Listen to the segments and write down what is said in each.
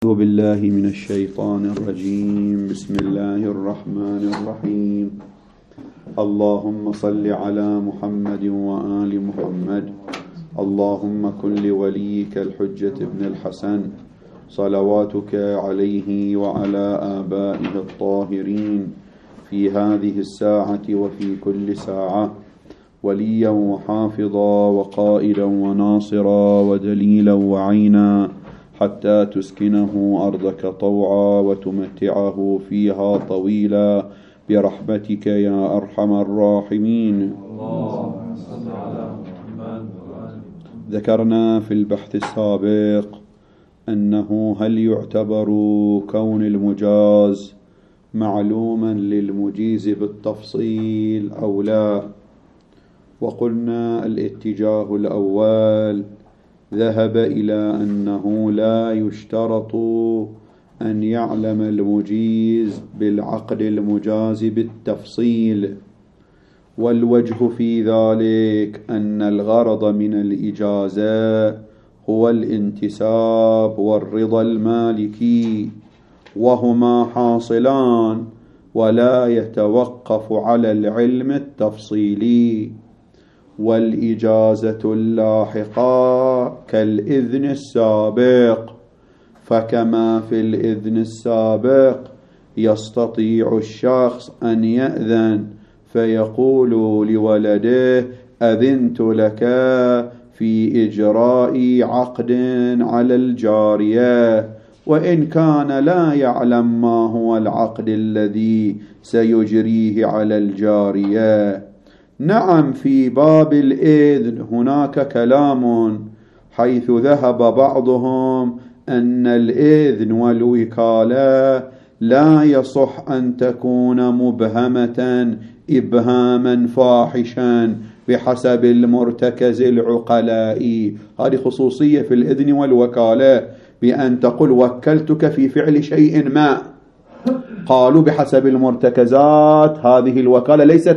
أعوذ بالله من الشيطان الرجيم. بسم الله الرحمن الرحيم. اللهم صل على محمد وآل محمد. اللهم كن لوليك الحجة ابن الحسن صلواتك عليه وعلى آبائه الطاهرين في هذه الساعة وفي كل ساعة وليا وحافظا وقائدا وناصرا ودليلا وعينا حتى تسكنه أرضك طوعا وتمتعه فيها طويلا برحمتك يا أرحم الراحمين. ذكرنا في البحث السابق أنه هل يعتبر كون المجاز معلوما للمجيز بالتفصيل أو لا، وقلنا الاتجاه الأول ذهب إلى أنه لا يشترط أن يعلم المجيز بالعقد المجاز بالتفصيل، والوجه في ذلك أن الغرض من الإجازة هو الانتساب والرضا المالكي، وهما حاصلان ولا يتوقف على العلم التفصيلي. والإجازة اللاحقة كالإذن السابق، فكما في الإذن السابق يستطيع الشخص أن يأذن فيقول لولده أذنت لك في إجراء عقد على الجارية، وإن كان لا يعلم ما هو العقد الذي سيجريه على الجارية. نعم، في باب الإذن هناك كلام، حيث ذهب بعضهم أن الإذن والوكالة لا يصح أن تكون مبهمة إبهاما فاحشا بحسب المرتكز العقلائي. هذه خصوصية في الإذن والوكالة، بأن تقول وكلتك في فعل شيء ما. قالوا بحسب المرتكزات هذه الوكالة ليست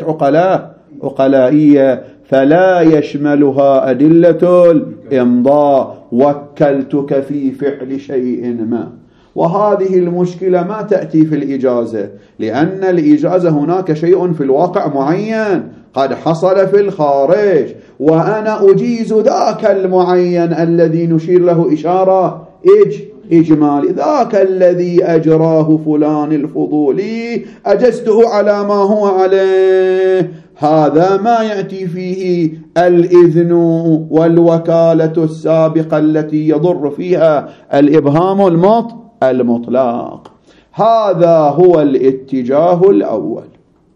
عقلائية، فلا يشملها أدلة الإمضاء وكلتك في فعل شيء ما. وهذه المشكلة ما تأتي في الإجازة، لأن الإجازة هناك شيء في الواقع معين قد حصل في الخارج، وأنا أجيز ذاك المعين الذي نشير له إشارة إجمالي، ذاك الذي أجراه فلان الفضولي أجزته على ما هو عليه. هذا ما يأتي فيه الإذن والوكالة السابقة التي يضر فيها الإبهام المطلق. هذا هو الاتجاه الأول.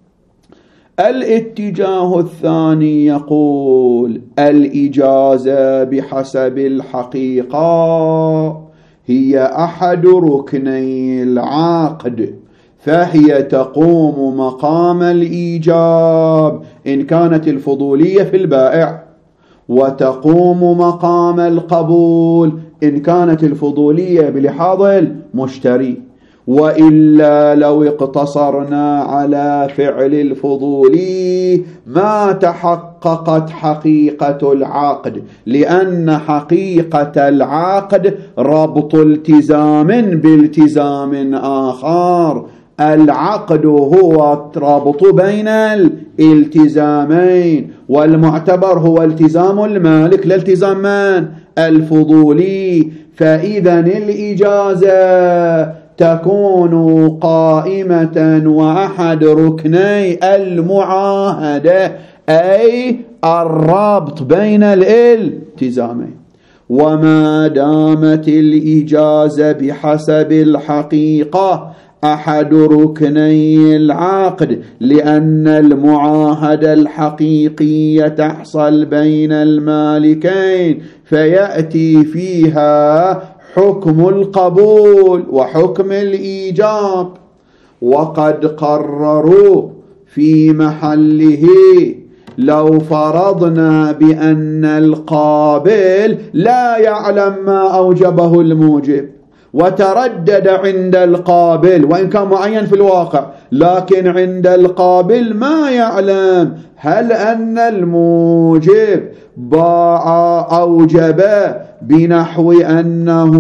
الاتجاه الثاني يقول الإجازة بحسب الحقيقة هي أحد ركني العقد، فهي تقوم مقام الإيجاب إن كانت الفضولية في البائع، وتقوم مقام القبول إن كانت الفضولية بلحاظ المشتري. وإلا لو اقتصرنا على فعل الفضولي ما تحققت حقيقة العقد، لأن حقيقة العقد ربط التزام بالتزام آخر. العقد هو رابط بين الالتزامين، والمعتبر هو التزام المالك لالتزام من؟ الفضولي. فإذا الإجازة تكون قائمة وأحد ركني المعاهدة، أي الرابط بين الالتزامين. وما دامت الإجازة بحسب الحقيقة أحد ركني العقد، لأن المعاهدة الحقيقية تحصل بين المالكين، فيأتي فيها حكم القبول وحكم الإيجاب. وقد قرروا في محله لو فرضنا بأن القابل لا يعلم ما أوجبه الموجب، وتردد عند القابل، وإن كان معين في الواقع، لكن عند القابل ما يعلم هل أن الموجب أوجب بنحو أنه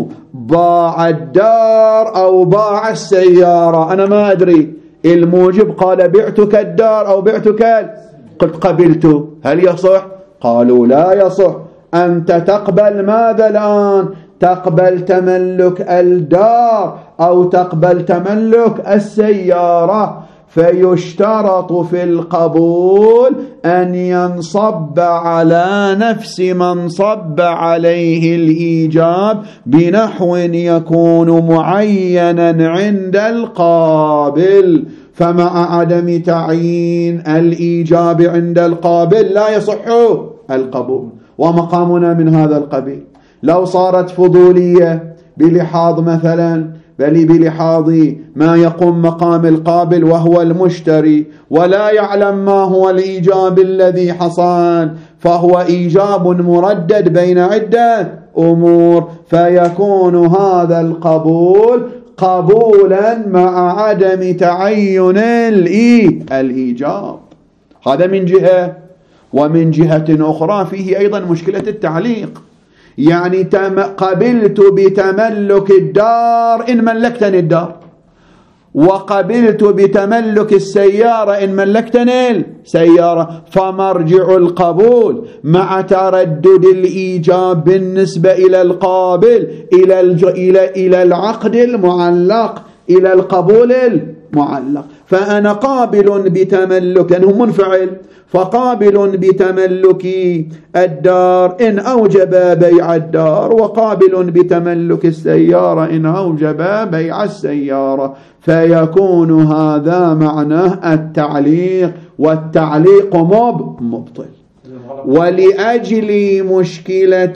باع الدار أو باع السيارة. أنا ما أدري، الموجب قال بعتك الدار أو بعتك، قلت قبلت، هل يصح؟ قالوا لا يصح. أنت تقبل ماذا الآن؟ تقبل تملك الدار أو تقبل تملك السيارة. فيشترط في القبول أن ينصب على نفس من صب عليه الإيجاب بنحو يكون معينا عند القابل. فمع عدم تعيين الإيجاب عند القابل لا يصح القبول. ومقامنا من هذا القبيل. لو صارت فضولية بلحاظ مثلا، بل بلحاظ ما يقوم مقام القابل وهو المشتري، ولا يعلم ما هو الإيجاب الذي حصل، فهو إيجاب مردد بين عدة أمور، فيكون هذا القبول قبولا مع عدم تعين الإيجاب. هذا من جهة. ومن جهة أخرى فيه أيضا مشكلة التعليق. يعني قبلت بتملك الدار إن ملكتني الدار، وقبلت بتملك السيارة إن ملكتني السيارة، فمرجع القبول مع تردد الإيجاب بالنسبة إلى القابل إلى العقد المعلق، إلى القبول المعلق. فأنا قابل بتملك لأنه منفعل، فقابل بتملك الدار إن أوجب بيع الدار، وقابل بتملك السيارة إن أوجب بيع السيارة. فيكون هذا معناه التعليق، والتعليق مبطل. ولأجل مشكلة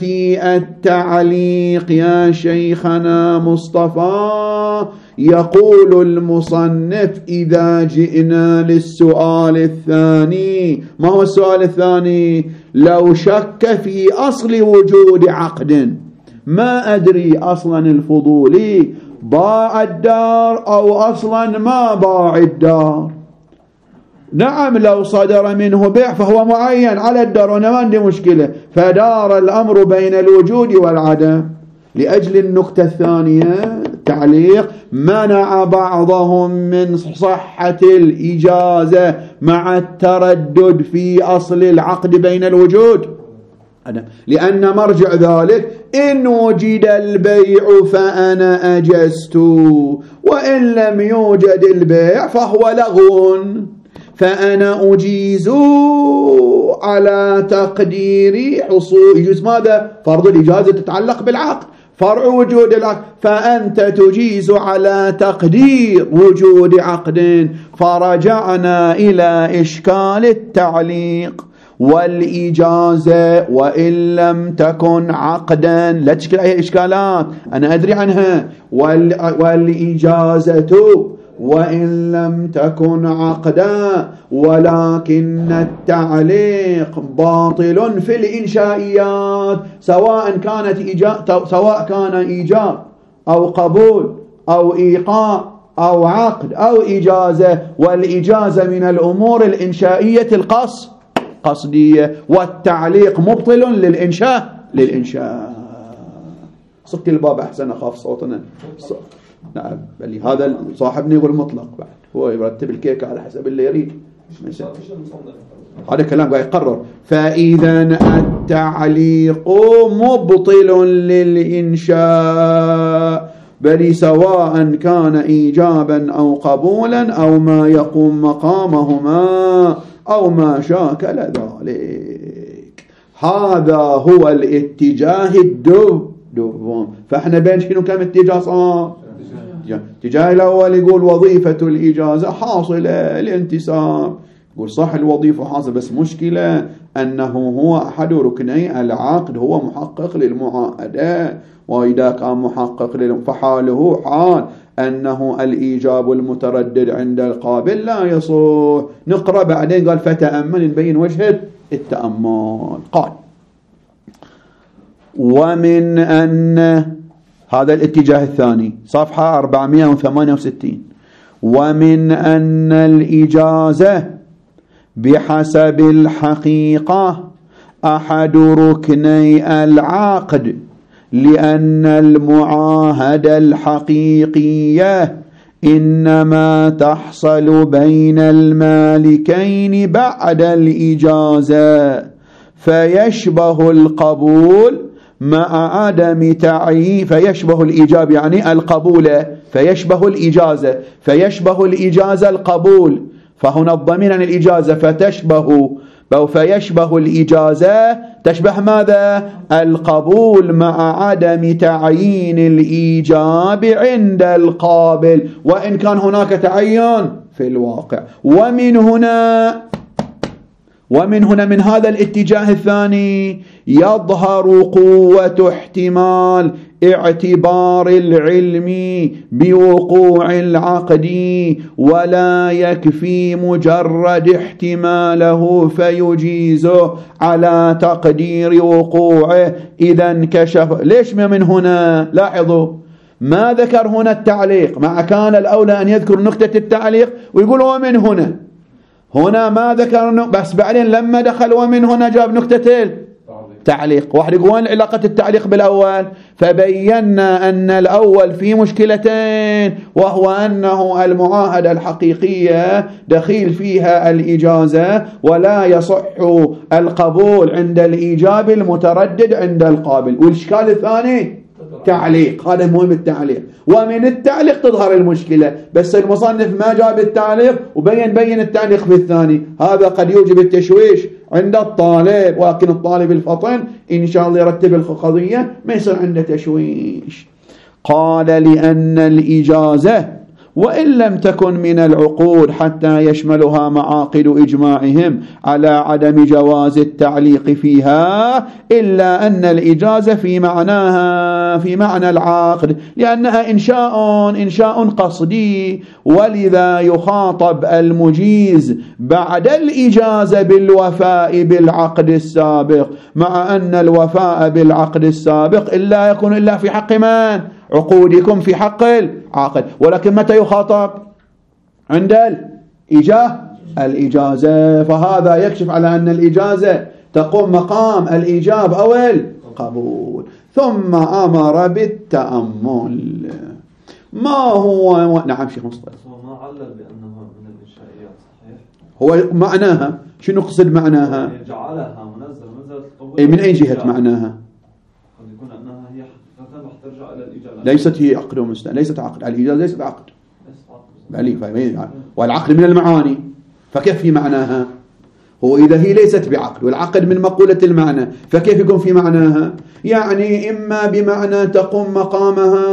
التعليق يا شيخنا مصطفى، يقول المصنف إذا جئنا للسؤال الثاني. ما هو السؤال الثاني؟ لو شك في أصل وجود عقد، ما أدري أصلا الفضولي باع الدار أو أصلا ما باع الدار. نعم لو صدر منه بيع فهو معين على الدار وأنا ما عندي مشكلة، فدار الأمر بين الوجود والعدم. لأجل النقطة الثانية تعليق، منع بعضهم من صحة الإجازة مع التردد في أصل العقد بين الوجود، لأن مرجع ذلك إن وجد البيع فأنا أجزت، وإن لم يوجد البيع فهو لغو، فأنا أجيز على تقدير حصول. يجوز ماذا؟ فرض الإجازة تتعلق بالعقد، فرع وجود العقد، فأنت تجيز على تقدير وجود عقد. فرجعنا إلى إشكال التعليق والإجازة وإن لم تكن عقدا. لا تشكل أي إشكالات أنا أدري عنها. والإجازة وإن لم تكن عقدا، ولكن التعليق باطل في الإنشائيات، سواء كان إيجاب أو قبول أو إيقاع أو عقد أو إجازة. والإجازة من الأمور الإنشائية القصدية، والتعليق مبطل للإنشاء. صك الباب أحسن، أخاف صوتنا. نعم بل هذا صاحبني يقول مطلق، بعد هو يرتب الكيكة على حسب اللي يريد. هذا كلام قاعد يقرر. فإذا التعليق مبطل للإنشاء، بل سواء كان إيجابا أو قبولا أو ما يقوم مقامهما أو ما شاكل ذلك. هذا هو الاتجاه الدوم. فاحنا بين شنو كم اتجاه صار؟ اتجاه الأول يقول وظيفة الإجازة حاصلة الانتساب، يقول صح الوظيفة حاصلة، بس مشكلة أنه هو أحد ركني العقد، هو محقق للمعاهدة، وإذا كان محقق فحاله حال أنه الإيجاب المتردد عند القابل لا يصح. نقرأ بعدين قال فتأمل نبين وجه التأمل. قال ومن أن هذا الاتجاه الثاني صفحة 468. ومن أن الإجازة بحسب الحقيقة أحد ركني العقد، لأن المعاهدة الحقيقية إنما تحصل بين المالكين بعد الإجازة، فيشبه القبول مع عدم تعيين، فيشبه الإيجاب يعني القبول، فيشبه الإجازة، فيشبه الإجازة القبول، فهنا الضمير عن الإجازة فيشبه الإجازة، تشبه ماذا؟ القبول مع عدم تعيين الإيجاب عند القابل، وإن كان هناك تعين في الواقع. ومن هنا من هذا الاتجاه الثاني يظهر قوة احتمال اعتبار العلم بوقوع العقد، ولا يكفي مجرد احتماله فيجيزه على تقدير وقوعه إذا انكشف. ليش من هنا؟ لاحظوا ما ذكر هنا التعليق، مع كان الأولى أن يذكر نقطة التعليق ويقول ومن هنا ما ذكر، بس بعدين لما دخل ومن هنا جاب نقطة التعليق. واحد يقول وين علاقة التعليق بالأول؟ فبينا أن الأول في مشكلتين، وهو أنه المعاهدة الحقيقية دخيل فيها الإجازة، ولا يصح القبول عند الإيجاب المتردد عند القابل. والإشكال الثاني تعليق، هذا مهم التعليق، ومن التعليق تظهر المشكلة، بس المصنف ما جاب التعليق وبين التعليق في الثاني. هذا قد يوجب التشويش عند الطالب، ولكن الطالب الفطن إن شاء الله يرتب القضية ما يصير عنده تشويش. قال لأن الإجازة وإن لم تكن من العقود حتى يشملها معاقد إجماعهم على عدم جواز التعليق فيها، إلا أن الإجازة في معنى العقد، لأنها إنشاء قصدي، ولذا يخاطب المجيز بعد الإجازة بالوفاء بالعقد السابق، مع أن الوفاء بالعقد السابق إلا يكون إلا في حق من؟ عقودكم في حق العقد. ولكن متى يخاطب؟ عند الإجازة. فهذا يكشف على أن الإجازة تقوم مقام الإيجاب أو القبول. ثم أمر بالتأمل. ما هو نعم شيخ مصطفى، هو ما علل بأنه من الإنشائيات صحيح؟ هو معناها شنو قصد معناها؟ جعلها منزلة القبول. من أي جهة معناها؟ قد يكون أنها هي حقيقة رح ترجع إلى الإجازة. ليست هي عقد ومستند، ليست عقد. الإجازة ليست عقد، والعقد من المعاني، فكيف في معناها؟ هو إذا هي ليست بعقد والعقد من مقولة المعنى، فكيف يكون في معناها؟ يعني إما بمعنى تقوم مقامها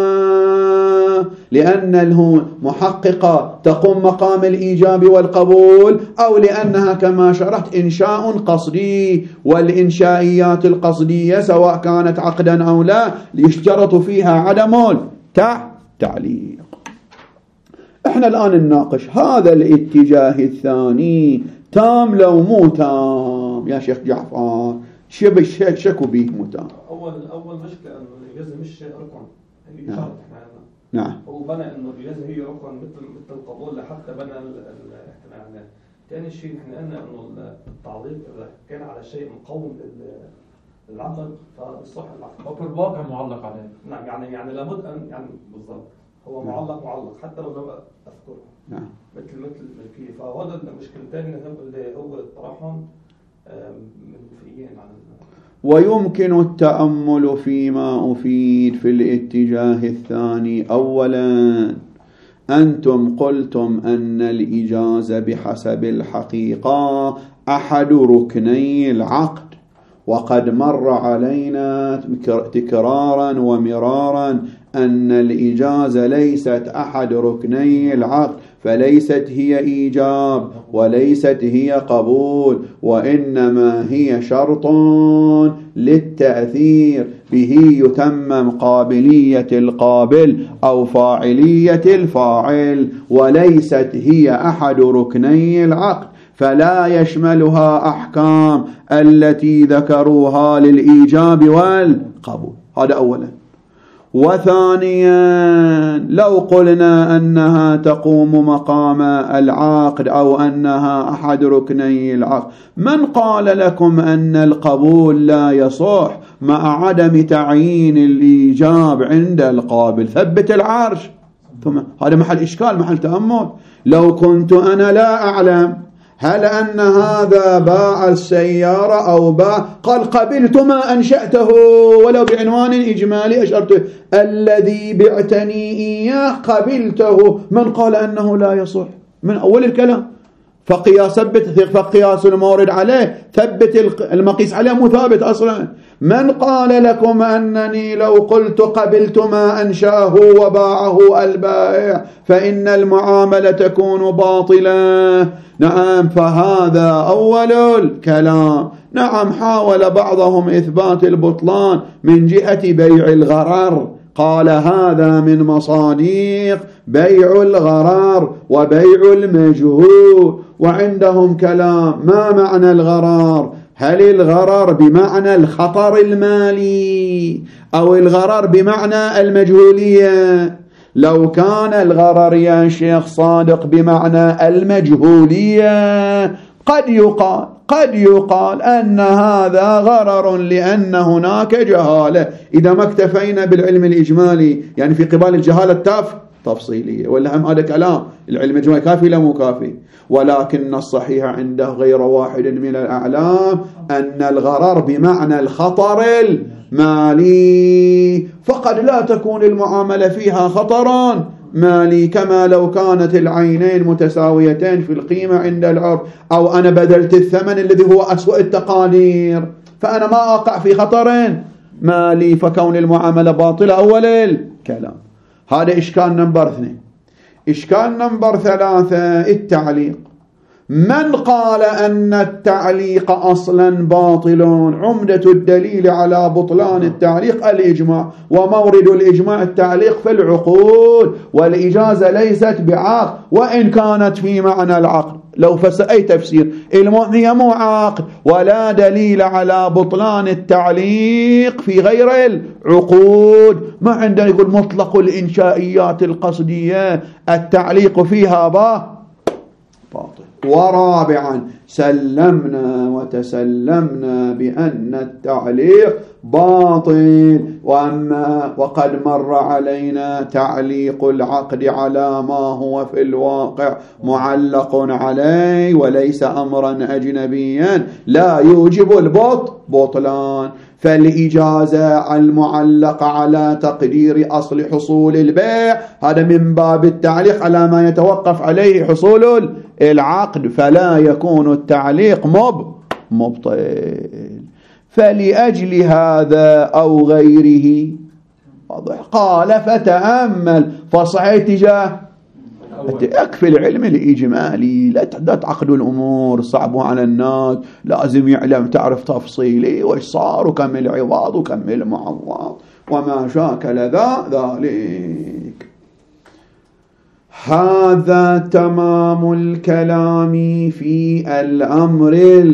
لأنه محققة تقوم مقام الإيجاب والقبول، أو لأنها كما شرحت إنشاء قصدي، والإنشائيات القصدية سواء كانت عقدا أو لا يشترط فيها عدم التعليق. احنا الآن نناقش هذا الاتجاه الثاني تام لو مو تام يا شيخ جعفر؟ شكو به مو تام. أول مشكلة أنه الإجازة مش ركن، هي نعم. شرط. نعم. هو بنى أنه الإجازة هي ركن مثل القبول لحتى بنى الاحتمال. ثاني شيء نحن قلنا أنه التعليق إذا كان على شيء مقوم للعقد فصح العقد. وفي الواقع معلق عليه. نعم يعني لابد أن يعني بالضبط هو معلق حتى لو لم أذكره. نعم. مثل الملكية. فهذا المشكلتين اللي هو الطرحهم منفيين عن ويمكن التأمل فيما أفيد في الاتجاه الثاني. أولا أنتم قلتم أن الإجازة بحسب الحقيقة أحد ركني العقد، وقد مر علينا تكرارا ومرارا أن الإجازة ليست أحد ركني العقد، فليست هي إيجاب وليست هي قبول، وإنما هي شرط للتأثير به يتمم قابلية القابل أو فاعلية الفاعل، وليست هي أحد ركني العقد، فلا يشملها أحكام التي ذكروها للإيجاب والقبول. هذا أولا. وثانيا لو قلنا أنها تقوم مقام العقد أو أنها أحد ركني العقد، من قال لكم أن القبول لا يصح مع عدم تعيين الإيجاب عند القابل؟ ثبت العرش. ثم هذا محل إشكال، محل تأمل. لو كنت أنا لا أعلم هل أن هذا باع السيارة أو باع، قال قبلت ما أنشأته ولو بعنوان إجمالي أشرته، الذي بعتني إياه قبلته، من قال أنه لا يصح من أول الكلام؟ فقياس المورد عليه ثبت المقيس عليه مو ثابت أصلا. من قال لكم أنني لو قلت قبلت ما أنشأه وباعه البائع فإن المعاملة تكون باطلة؟ نعم، فهذا أول الكلام. نعم، حاول بعضهم إثبات البطلان من جهة بيع الغرر، قال هذا من مصاديق بيع الغرر وبيع المجهول، وعندهم كلام ما معنى الغرر؟ هل الغرر بمعنى الخطر المالي أو الغرر بمعنى المجهولية؟ لو كان الغرر يا شيخ صادق بمعنى المجهولية قد يقال أن هذا غرر لأن هناك جهالة، إذا ما اكتفينا بالعلم الإجمالي يعني في قبال الجهالة تفصيلية، ولا هم هذا كلام العلم الإجمالي كافي لا مو كافي؟ ولكن الصحيح عنده غير واحد من الأعلام أن الغرر بمعنى الخطر المالي، فقد لا تكون المعاملة فيها خطرا مالي، كما لو كانت العينين متساويتين في القيمة عند العرض، أو أنا بذلت الثمن الذي هو أسوأ التقادير فأنا ما أقع في خطر مالي، فكون المعاملة باطلة أول الكلام. هذا إشكال نمبر 2. إشكال نمبر 3 التعليق. من قال أن التعليق أصلا باطل؟ عمدة الدليل على بطلان التعليق الإجماع، ومورد الإجماع التعليق في العقود، والإجازة ليست بعقد وإن كانت في معنى العقد. لو أي تفسير هي مو عقد، ولا دليل على بطلان التعليق في غير العقود. ما عندنا يقول مطلق الإنشائيات القصدية التعليق فيها باطل. ورابعا سلمنا وتسلمنا بأن التعليق باطل، وقد مر علينا تعليق العقد على ما هو في الواقع معلق عليه وليس أمرا أجنبيا لا يوجب البطلان، فالإجازة المعلقة على تقدير أصل حصول البيع هذا من باب التعليق على ما يتوقف عليه حصول العقد، فلا يكون التعليق مبطل. فلأجل هذا أو غيره قال فتأمل فصحيح تجاه يكفي العلم الإجمالي، لا تعقدوا الأمور صعبوا على الناس، لازم يعلم تعرف تفصيلي وإيش صار وكم العوض وكم المعوض وما شاكل ذلك. هذا تمام الكلام في الأمر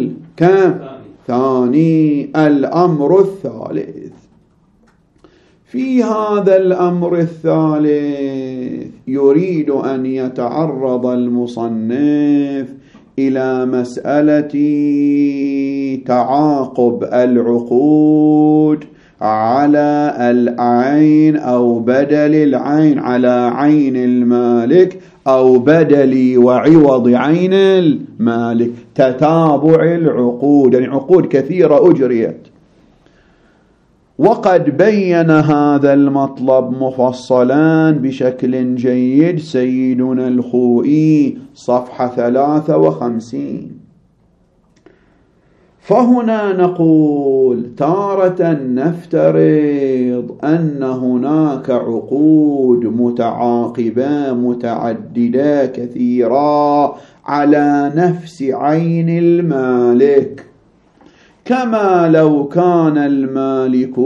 الثاني. الأمر الثالث. في هذا الأمر الثالث يريد أن يتعرض المصنف إلى مسألة تعاقب العقود على العين أو بدل العين على عين المالك أو بدل وعوض عين المالك، تتابع العقود، يعني عقود كثيرة أجريت. وقد بين هذا المطلب مفصلا بشكل جيد سيدنا الخوئي صفحة 53. فهنا نقول تارة نفترض أن هناك عقود متعاقبة متعددة كثيرة على نفس عين المالك، كما لو كان المالك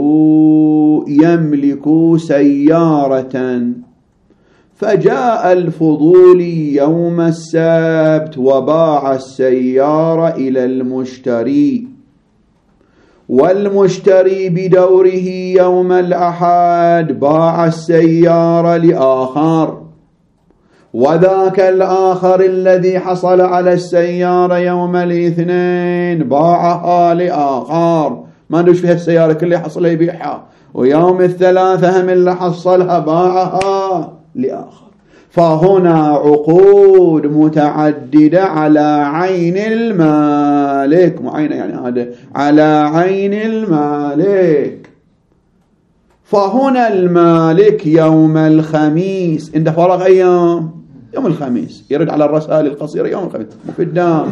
يملك سيارة فجاء الفضولي يوم السبت وباع السيارة إلى المشتري، والمشتري بدوره يوم الأحد باع السيارة لآخر، وذاك الآخر الذي حصل على السيارة يوم الاثنين باعها لآخر، ما ندش فيها السيارة كلها حصل يبيعها، ويوم الثلاثة هم اللي حصلها باعها لآخر. فهنا عقود متعددة على عين المالك، معينة يعني هذا على عين المالك. فهنا المالك يوم الخميس عنده فراغ أيام، يوم الخميس يرد على الرسائل القصيرة يوم الخميس في الدام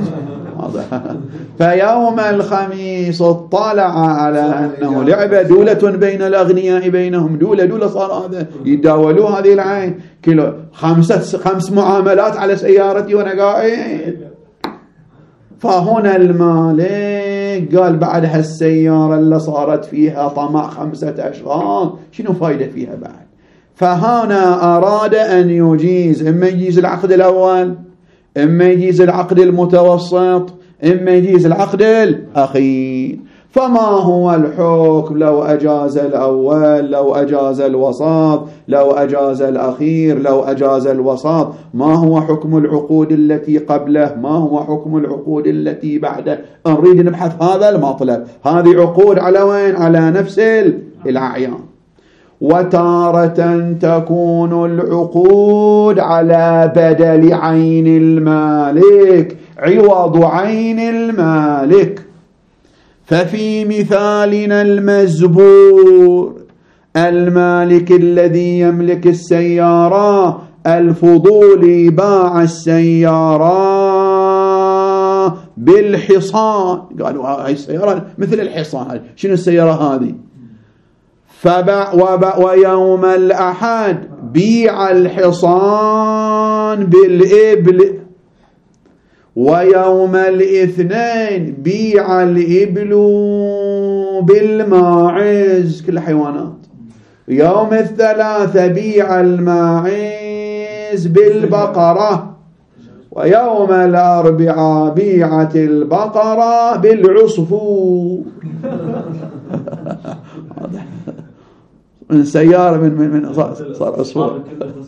فيوم الخميس اطلع على أنه لعبة دولة بين الأغنياء بينهم، دولة صار هذا يتداولوا هذه العين كيلو 5 معاملات على سيارتي وأنا قاعد. فهنا المالك قال بعد هالسيارة اللي صارت فيها طمع 5 أشخاص شنو فايدة فيها بعد؟ فهنا أراد أن يجيز، إما يجيز العقد الأول، إما يجيز العقد المتوسط، إما يجيز العقد الأخير. فما هو الحكم لو أجاز الأول، لو أجاز الوسط، لو أجاز الأخير، لو أجاز الوسط؟ ما هو حكم العقود التي قبله؟ ما هو حكم العقود التي بعده؟ نريد نبحث هذا المطلب. هذه عقود على وين؟ على نفس الأعيان. وتارة تكون العقود على بدل عين المالك، عوض عين المالك. ففي مثالنا المزبور المالك الذي يملك السيارة الفضولي باع السيارة بالحصان، قالوا هاي السيارة مثل الحصان، شنو السيارة هذه؟ ويوم الأحد بيع الحصان بالإبل، ويوم الاثنين بيع الإبل بالماعز، كل حيوانات. يوم الثلاثة بيع الماعز بالبقرة، ويوم الأربعاء بيعت البقرة بالعصفور. من سيارة من صار عصفور.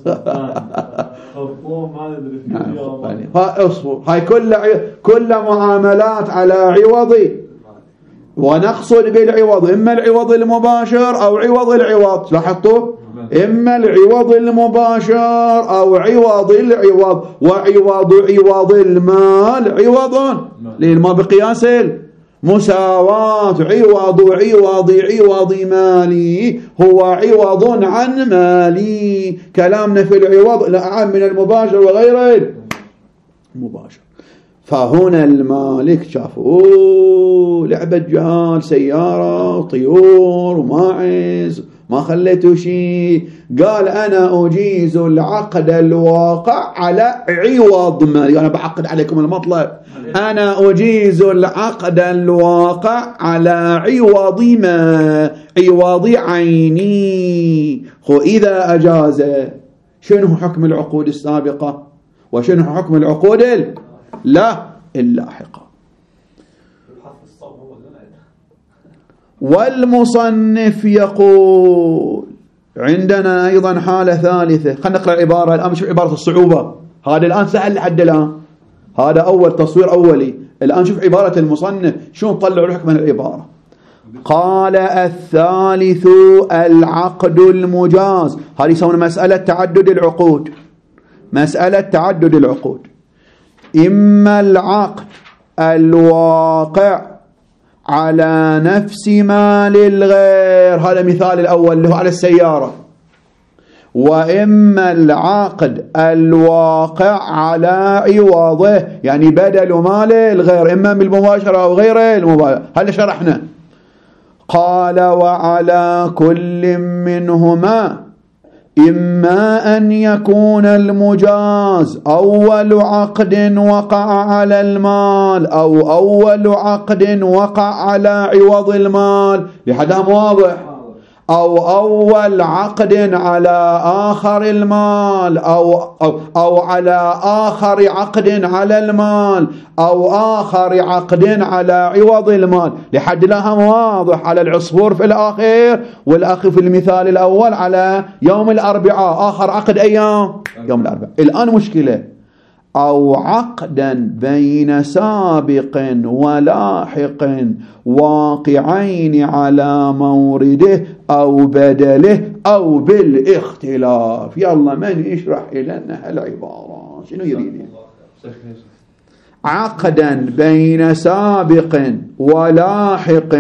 عصفور. هاي كل معاملات على عوض، ونقصد بالعوض إما العوض المباشر أو عوض العوض. لاحظتوا؟ إما العوض المباشر أو عوض العوض. وعوض المال عوض للمال بقياس مساواة، عوض مالي هو عوض عن مالي. كلامنا في العوض الأعم من المباشر وغير المباشر. فهنا المالك شافوا لعبة جهال، سيارة وطيور وماعز، ما خليته شيء. قال أنا أجيز العقد الواقع على عوض مالي، أنا بعقد عليكم المطلب، أنا أجيز العقد الواقع على عوض ما، عوض عيني. إذا أجاز شنو حكم العقود السابقة وشنو حكم العقود اللاحقة؟ والمصنف يقول عندنا أيضا حالة ثالثة. خلينا نقرأ العبارة الآن، شوف عبارة الصعوبة. هذا الآن سهل لحد الآن، هذا أول تصوير أولي. الآن شوف عبارة المصنف شو نطلع الحكم من العبارة. قال الثالث العقد المجاز. هذه يسمونها مسألة تعدد العقود، مسألة تعدد العقود. إما العقد الواقع على نفس مال الغير، هذا مثال الأول اللي هو على السيارة، وإما العقد الواقع على عوضه، يعني بدل مال الغير، إما بالمباشرة أو غير المباشرة. هذا شرحنا. قال وعلى كل منهما إما أن يكون المجاز أول عقد وقع على المال، أو أول عقد وقع على عوض المال، لحدها واضح، أو أول عقد على آخر المال أو على آخر عقد على المال أو آخر عقد على عوض المال، لحد لها واضح. على العصفور في الآخر، والأخ في المثال الأول على يوم الأربعاء، آخر عقد أيام يوم الأربعاء. الآن مشكلة، أو عقدا بين سابق ولاحق واقعين على مورده أو بدله أو بالاختلاف. يلا من يشرح لنا هالعبارة شنو يريد؟ عقدا بين سابق ولاحق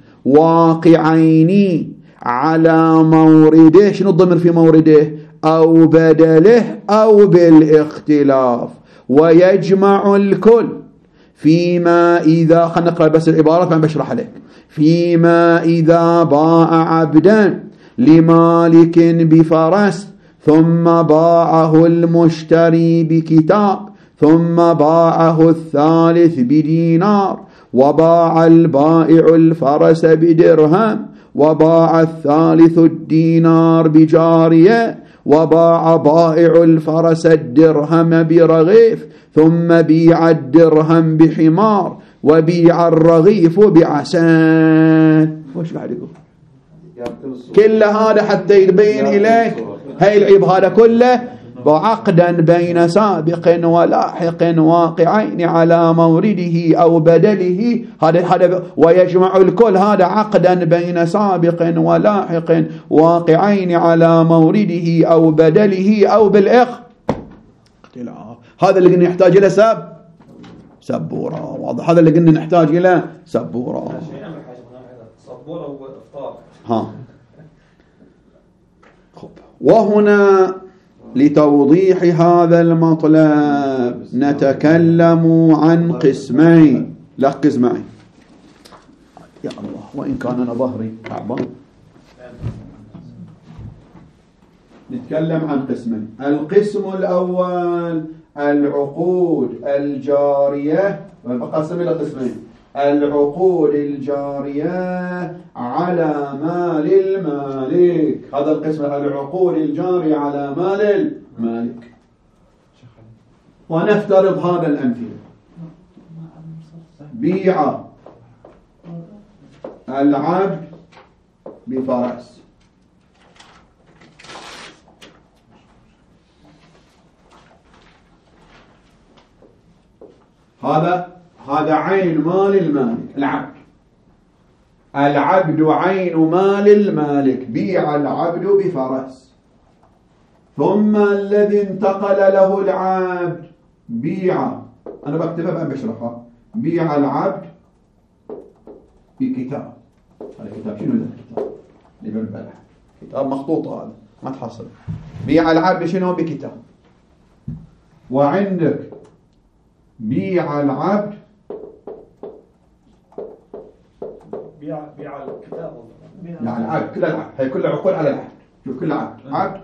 واقعين على مورده، شنو الضمير في مورده؟ أو بدله أو بالاختلاف، ويجمع الكل فيما إذا، خلنا نقرأ بس العبارات فأنا بشرح لك. فيما إذا باع عبدا لمالك بفرس ثم باعه المشتري بكتاب ثم باعه الثالث بدينار، وباع البائع الفرس بدرهم، وباع الثالث الدينار بجارية، وباع بائع الفرس الدرهم برغيف، ثم بيع الدرهم بحمار، وبيع الرغيف بعسان. وش قاعد يقول؟ كل هذا حتى يبين إليك هاي العيب هذا كله. وعقدا بين سابق ولاحق واقعين على مورده أو بدله، هذا ويجمع الكل، هذا عقدا بين سابق ولاحق واقعين على مورده أو بدله أو بالاختلاف. هذا اللي قلنا يحتاج إلى سبورة. واضح؟ هذا اللي قلنا نحتاج إلى سبورة. سبورة وإفطار. ها. وهنا لتوضيح هذا المطلب نتكلم عن قسمين. ركز معي يا الله، وإن كان أنا ظهري تعبان. نتكلم عن قسمين. القسم الأول العقود الجارية، بقسم إلى قسمين: العقود الجارية على مال المالك. هذا القسم العقود الجارية على مال المالك. ونفترض هذا الأمثلة: بيع العبد بفرس، هذا عين مال المالك. العبد عين مال المالك. بيع العبد بفرس، ثم الذي انتقل له العبد بيع، أنا بكتبها بقى بشرحها: بيع العبد بكتاب. هذا كتاب شنو ذا الكتاب؟ اللي بالبلح كتاب مخطوط، هذا ما تحصل. بيع العبد شنو؟ بكتاب. وعندك بيع العبد، بيع الكتاب، يعني العبد، كل العبد، هي كل عقود على العبد. شوف كل عبد عبد.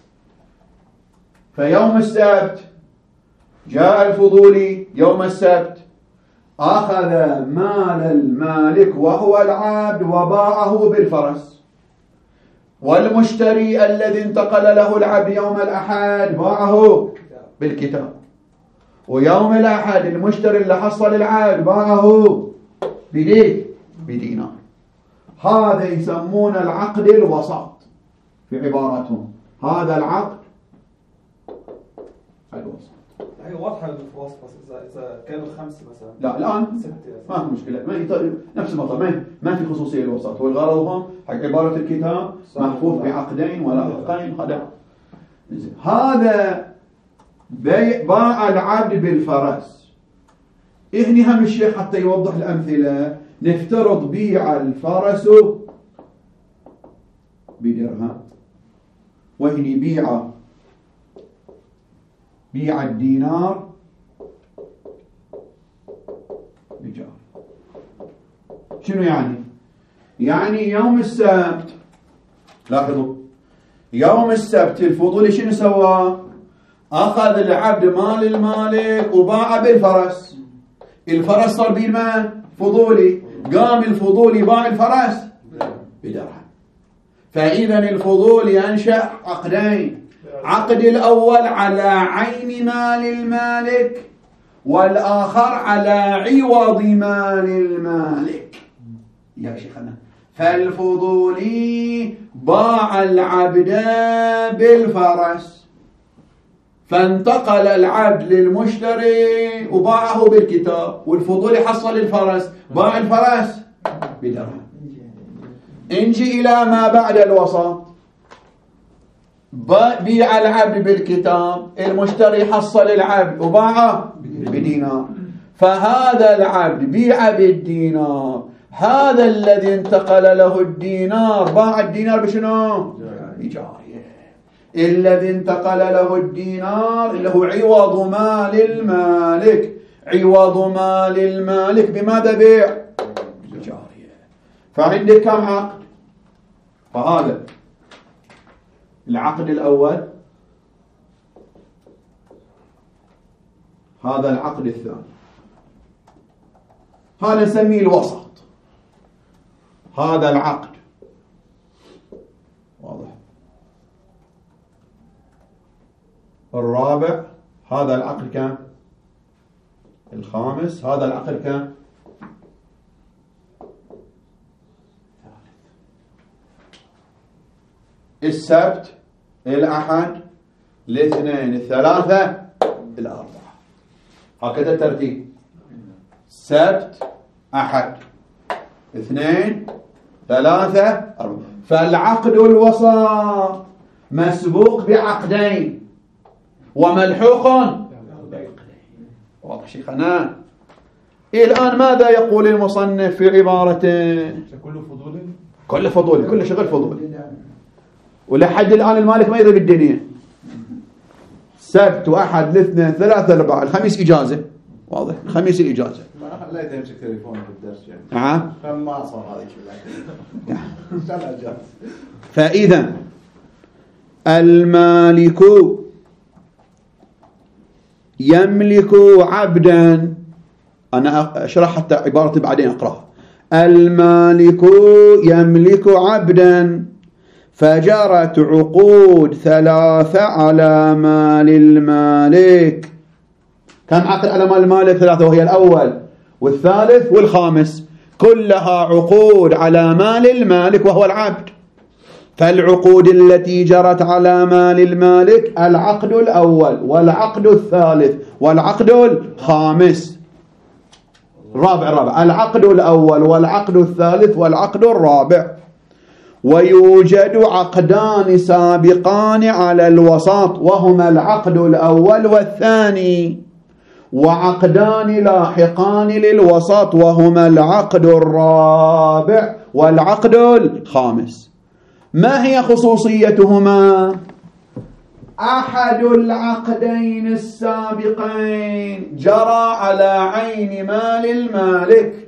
فيوم السبت جاء الفضولي، يوم السبت أخذ مال المالك وهو العبد وباعه بالفرس، والمشتري الذي انتقل له العبد يوم الأحد باعه بالكتاب، ويوم الأحد المشتري اللي حصل العبد باعه بدينار. هذا يسمون العقد الوسط في عباراتهم. هذا العقد الوسط. هي واضحة الوسط، بس إذا كانوا 5 مثلا. لا الآن ما في مشكلة، نفس المطلب، ما في خصوصية الوسط. والغرض هم حق عبارة الكتاب محفوظ بعقدين ولا حقين. هذا باع العبد بالفرس. إهني هم الشيخ حتى يوضح الأمثلة. نفترض بيع الفرس بدرهم، وهني بيع الدينار بجار. شنو يعني يوم السبت، لاحظوا، يوم السبت الفضولي شنو سوى؟ أخذ العبد مال المالك وباع بالفرس. الفرس صار بالمال فضولي، قام الفضولي باع الفرس بدرهم. فإذا الفضول ينشأ عقدين، عقد الأول على عين مال المالك، والآخر على عوض مال المالك. يا شيخنا، فالفضولي باع العبد بالفرس، فانتقل العبد للمشتري وباعه بالكتاب، والفضولي حصل الفرس، باع الفرس بدرهم. انجي إلى ما بعد الوسط، بيع العبد بالكتاب، المشتري حصل العبد وباعه بدينار، فهذا العبد بيع بالدينار، هذا الذي انتقل له الدينار باع الدينار بشنو؟ بجارية. الذي انتقل له الدينار اللي هو عوض مال المالك، عوض مال المالك بماذا بيع؟ بجارية. فعندك كم عقد؟ فهذا العقد الأول، هذا العقد الثاني، هذا نسميه الوسط. هذا العقد واضح. الرابع، هذا العقد كم؟ الخامس. هذا العقد كم؟ السبت، الأحد، الاثنين، الثلاثة، الأربعة. هكذا الترتيب: سبت، أحد، اثنين، ثلاثة، أربعة. فالعقد الوسط مسبوق بعقدين وملحوق بعقدين. واضح شيخنا؟ الآن ماذا يقول المصنف في عبارته؟ كله فضولي، كله فضولي، كله شغل فضولي، ولحد الآن المالك ما يدري بالدنيا. سبت وأحد الاثنين ثلاثة أربعة، الخميس إجازة. واضح، الخميس الإجازة. ما خليته يمسك تليفون في الدرس يعني. نعم. فما صار هذا كله. فإذا المالك يملك عبدا، أنا أشرح حتى عبارتي بعدين أقرأها. المالك يملك عبدا فجرت عقود ثلاثة على مال المالك. كم عقد على مال المالك؟ ثلاثة، وهي الأول والثالث والخامس، كلها عقود على مال المالك وهو العبد. فالعقود التي جرت على مال المالك العقد الأول والعقد الثالث والعقد الخامس، الرابع، العقد الأول والعقد الثالث والعقد الرابع. ويوجد عقدان سابقان على الوسط وهما العقد الأول والثاني، وعقدان لاحقان للوسط وهما العقد الرابع والعقد الخامس. ما هي خصوصيتهما؟ أحد العقدين السابقين جرى على عين مال المالك،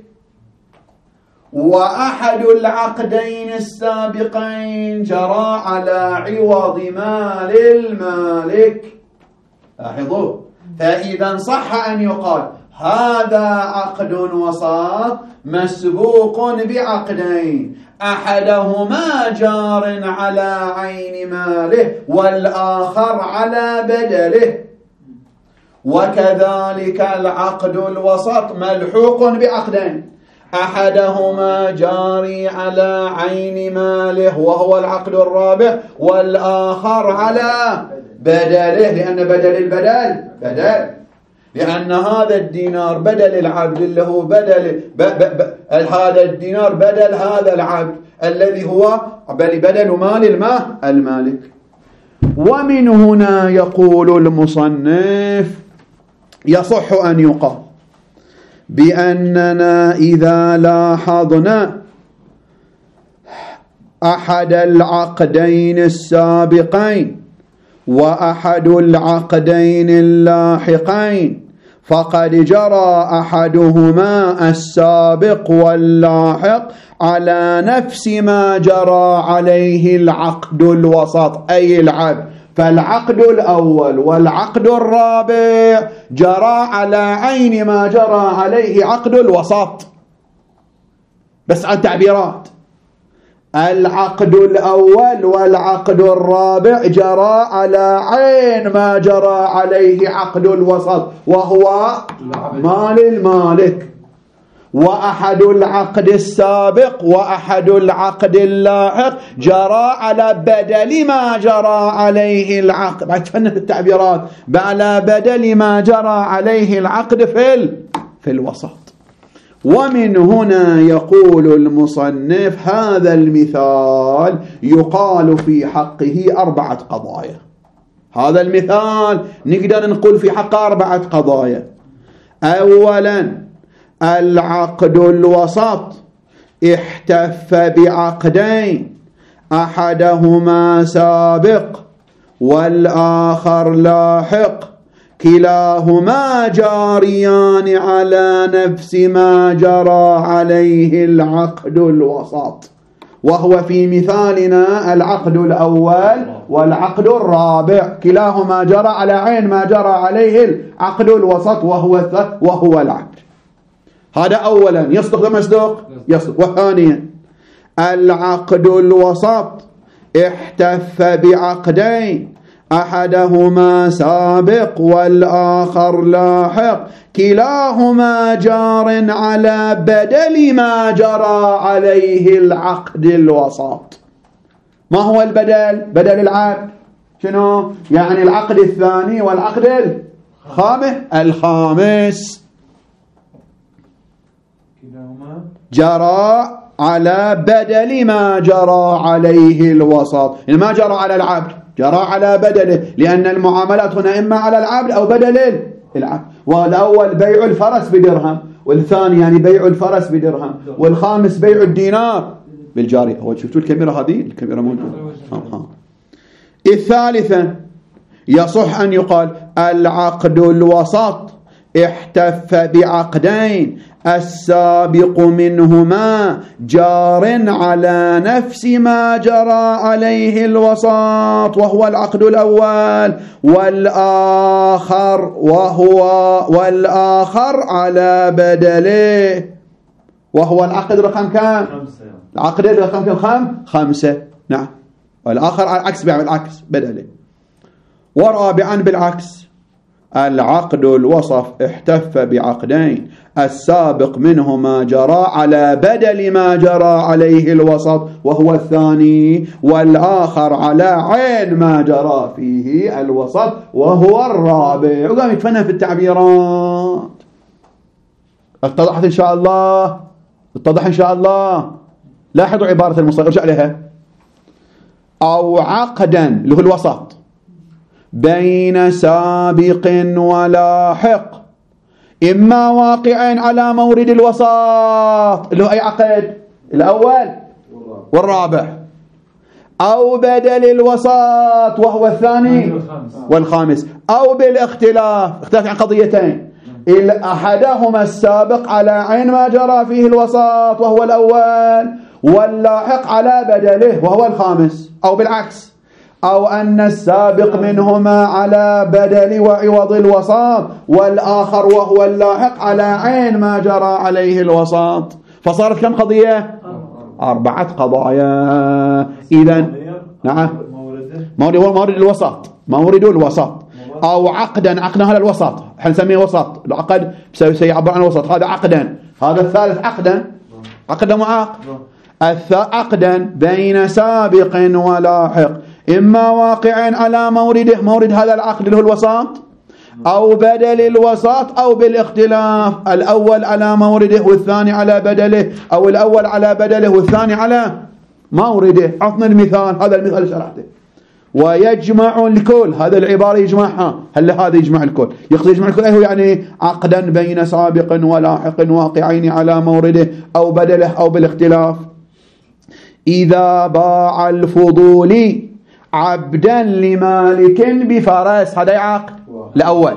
وأحد العقدين السابقين جرى على عوض مال المالك. لاحظوا، فإذا صح أن يقال هذا عقد وسط مسبوق بعقدين، أحدهما جار على عين ماله والآخر على بدله. وكذلك العقد الوسط ملحوق بعقدين، أحدهما جاري على عين ماله وهو العقد الرابع، والآخر على بدله، لأن بدل البدل بدل، لأن هذا الدينار بدل العبد اللي هو بدل هذا الدينار بدل هذا العبد الذي هو بدل مال المالك. ومن هنا يقول المصنف يصح أن يقال بأننا إذا لاحظنا أحد العقدين السابقين وأحد العقدين اللاحقين فقد جرى أحدهما السابق واللاحق على نفس ما جرى عليه العقد الوسط أي العبد، فالعقد الأول والعقد الرابع جرى على عين ما جرى عليه عقد الوسط، بس عن تعبيرات. العقد الأول والعقد الرابع جرى على عين ما جرى عليه عقد الوسط وهو مال المالك، وأحد العقد السابق وأحد العقد اللاحق جرى على بدل ما جرى عليه العقد، بعد فن التعبيرات، على بدل ما جرى عليه العقد في الوسط. ومن هنا يقول المصنف هذا المثال يقال في حقه 4 قضايا. هذا المثال نقدر نقول في حقه 4 قضايا. أولا العقد الوسط احتف بعقدين أحدهما سابق والآخر لاحق، كلاهما جاريان على نفس ما جرى عليه العقد الوسط، وهو في مثالنا العقد الأول والعقد الرابع، كلاهما جرى على عين ما جرى عليه العقد الوسط وهو العقد. هذا أولا يصدق ولا ما يصدق؟ يصدق. وثانيا العقد الوسط احتف بعقدين أحدهما سابق والآخر لاحق، كلاهما جار على بدل ما جرى عليه العقد الوسط. ما هو البدل؟ بدل العقد شنو؟ يعني العقد الثاني والعقد الخامس جرى على بدل ما جرى عليه الوسط، يعني ما جرى على العبد، جرى على بدله، لأن المعاملات هنا إما على العبد أو بدل العبد. والأول بيع الفرس بدرهم، والثاني يعني بيع الفرس بدرهم، والخامس بيع الدينار بالجارية. هو شفتوا الكاميرا هذه؟ الكاميرا موجودة. الثالثة يصح أن يقال العقد الوسط احتف بعقدين السابق منهما جار على نفس ما جرى عليه الوسط وهو العقد الأول، والآخر على بدله وهو العقد رقم كم؟ 5. العقد رقم كم؟ 5. نعم. والآخر على العكس، بيعمل العكس بدله. ورابعا بالعكس العقد الوسط احتف بعقدين السابق منهما جرى على بدل ما جرى عليه الوسط وهو الثاني، والآخر على عين ما جرى فيه الوسط وهو الرابع. وقام يتفنن في التعبيرات. اتضحت إن شاء الله؟ اتضح إن شاء الله؟ لاحظوا عبارة المصنف، ارجع لها. أو عقدا اللي هو الوسط بين سابق ولاحق إما واقعين على مورد الوسط اللي هو أي عقد؟ الأول والرابع، أو بدل الوسط وهو الثاني والخامس، أو بالاختلاف، اختلاف عن قضيتين، أحدهما السابق على عين ما جرى فيه الوسط وهو الأول، واللاحق على بدله وهو الخامس، أو بالعكس، أو أن السابق منهما على بدل وعوض الوسط والآخر وهو اللاحق على عين ما جرى عليه الوسط. فصارت كم قضية؟ 4 قضايا. إذن نعم مورد الوسط، مورد الوسط، أو عقدا على الوسط، حنسميه وسط، العقد سيعبر عن الوسط، هذا عقدا، هذا الثالث عقدا معاق، عقدا بين سابق ولاحق إما واقعين على مورد هذا العقد اللي هو الوسط، أو بدل الوسط، أو بالاختلاف، الأول على مورده والثاني على بدله، أو الأول على بدله والثاني على مورده. عطنا المثال، هذا المثال اللي شرحته. ويجمع الكل، هذا العبارة يجمعها، هل هذا يجمع الكل؟ يقصد يجمع الكل هو يعني عقدا بين سابق ولاحق واقعين على مورده أو بدله أو بالاختلاف. إذا باع الفضول عبدا لمالك بفرس، هذا عقد الأول،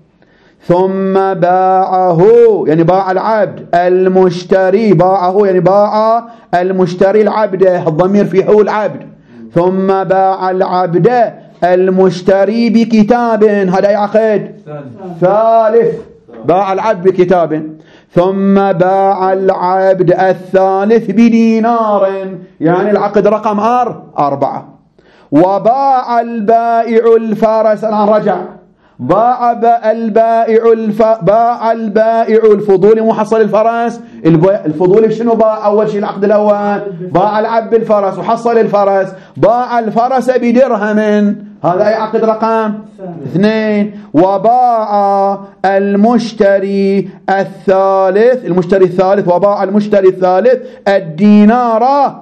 ثم باعه يعني باع العبد المشتري، باعه يعني باع المشتري العبد، الضمير فيه هو العبد، ثم باع العبد المشتري بكتاب، هذا عقد ثالث، باع العبد بكتاب، ثم باع العبد الثالث بدينار، يعني العقد رقم 4. وباع البائع الفرس، الآن رجع، باع البائع الفضولي محصل الفرس. الفضولي شنو باع أول شيء؟ العقد الأول باع العبد الفرس وحصل الفرس، باع الفرس بدرهم، هذا أي عقد رقم 2. وباع المشتري الثالث وباع المشتري الثالث الدينار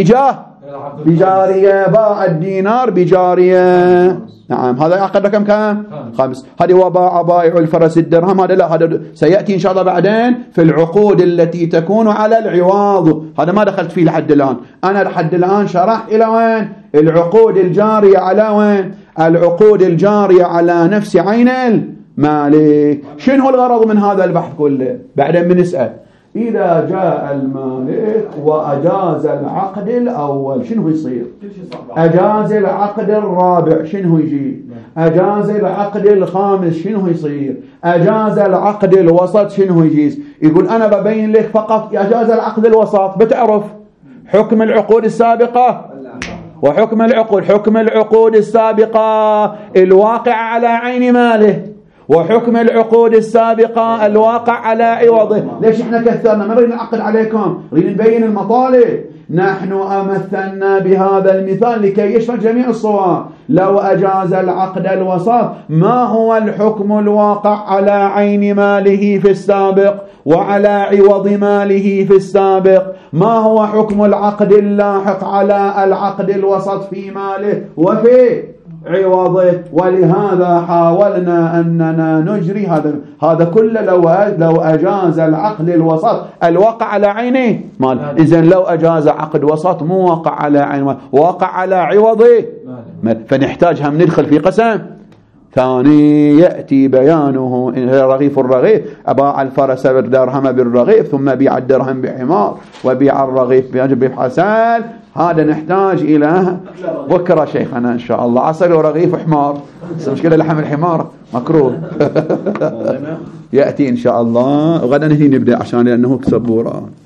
بجارية، باع الدينار بجارية. نعم، هذا عقد رقم كم؟ 5. هذه وباع بائع الفرس الدرهم، هذا لا، هذا سيأتي إن شاء الله بعدين في العقود التي تكون على العوض، هذا ما دخلت فيه لحد الآن. أنا لحد الآن شرحت إلى وين؟ العقود الجارية على وين؟ العقود الجارية على نفس عين المالك. شنو الغرض من هذا البحث كله؟ بعدين بنسأل إذا جاء المالك وأجاز العقد الأول شنو يصير؟ أجاز العقد الرابع شنو يجي؟ أجاز العقد الخامس شنو يصير؟ أجاز العقد الوسط شنو يجيز؟ يقول أنا ببين لك فقط أجاز العقد الوسط، بتعرف حكم العقود السابقة وحكم العقود السابقة الواقع على عين ماله، وحكم العقود السابقة الواقع على عوضه. ليش احنا كثرنا؟ ما نريد نعقد عليكم، نريد نبين المطالب. نحن أمثلنا بهذا المثال لكي يشمل جميع الصور. لو أجاز العقد الوسط، ما هو الحكم الواقع على عين ماله في السابق وعلى عوض ماله في السابق؟ ما هو حكم العقد اللاحق على العقد الوسط في ماله وفي عوضه؟ ولهذا حاولنا أننا نجري هذا كله لو أجاز العقد الوسط الواقع على عينه مال. إذن لو أجاز عقد وسط مو واقع على عين مال، واقع على عوضه مال. فنحتاج هم ندخل في قسم ثاني يأتي بيانه. رغيف الرغيف، أباع الفرس بالدرهم بالرغيف، ثم بيع الدرهم بحمار، وبيع الرغيف بحسال. هذا نحتاج إلى بكرة شيخنا إن شاء الله، عسل ورغيف وحمار، بس مشكلة لحم الحمار مكروه. يأتي إن شاء الله، وغدا نبدأ عشان لأنه سبورة.